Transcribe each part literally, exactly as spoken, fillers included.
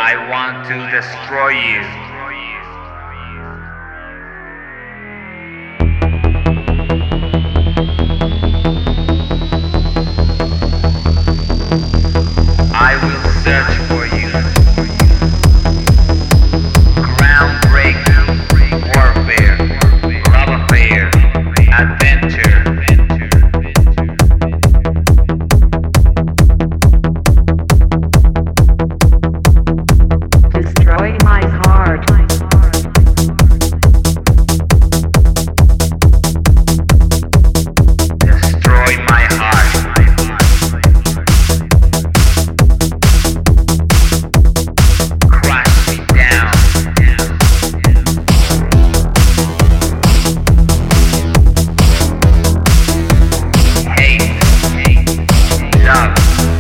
I want to destroy you. I will search for you. Groundbreaking warfare, love affair, adventure. Destroy my heart. Destroy my heart. Crush me down. Hate, love.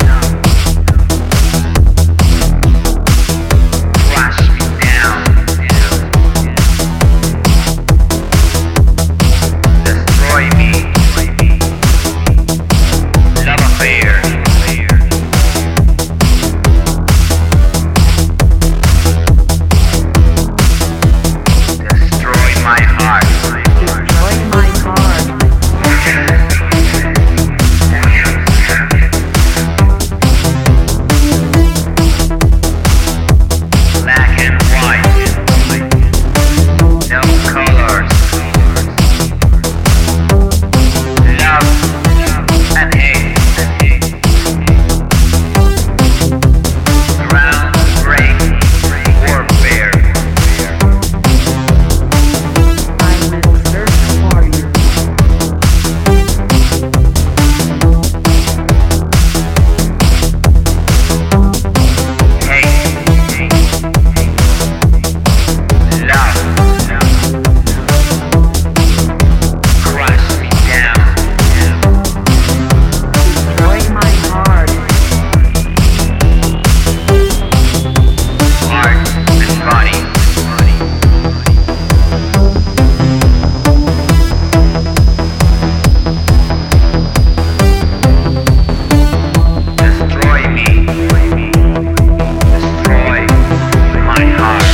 Crush me down. Destroy me. Love affair. Destroy my heart. Destroy my heart. Black and white. No colors. Love and hate. Groundbreaking warfare. I will search for you. Hate. Love. Crush me down. Destroy my heart. Heart and body. Destroy me. Destroy my heart.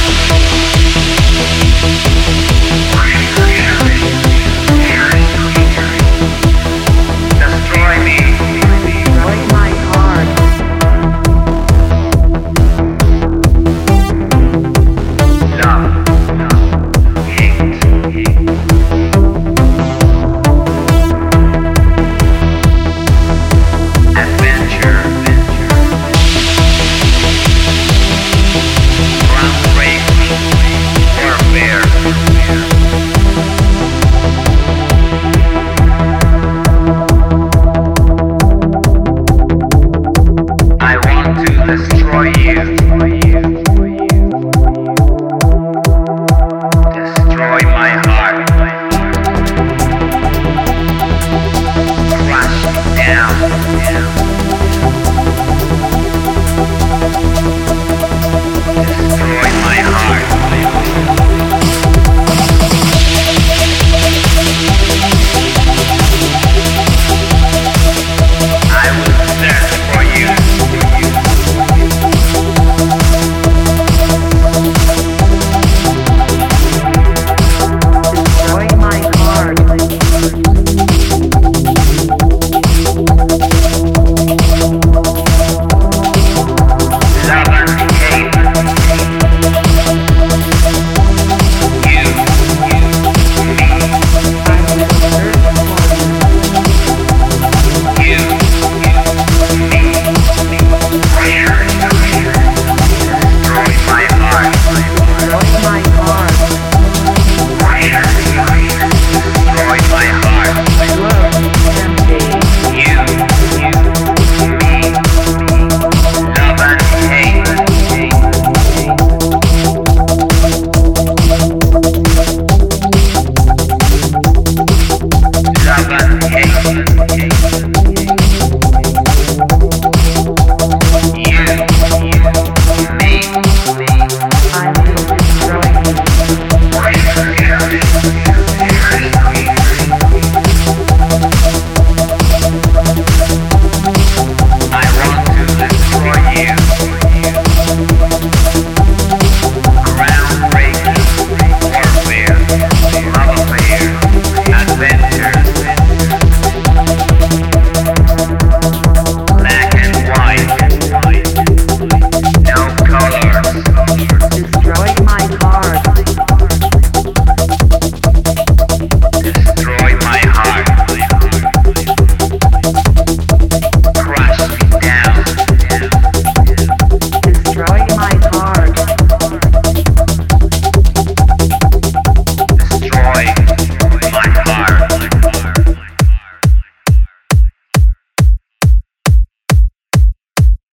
Destroy me. Destroy my heart. Love. Hate. Adventure. Groundbreaking warfare. I want to destroy